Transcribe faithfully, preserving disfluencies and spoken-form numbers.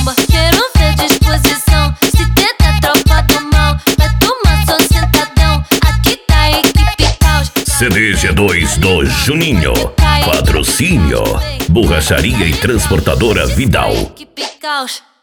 bomba. Quero ver disposição, se tenta tropa do mal. Vai tomar só sentadão, aqui tá a equipe caos. C D G dois do Juninho. Patrocínio Borracharia e Transportadora Vidal. Equipe caos.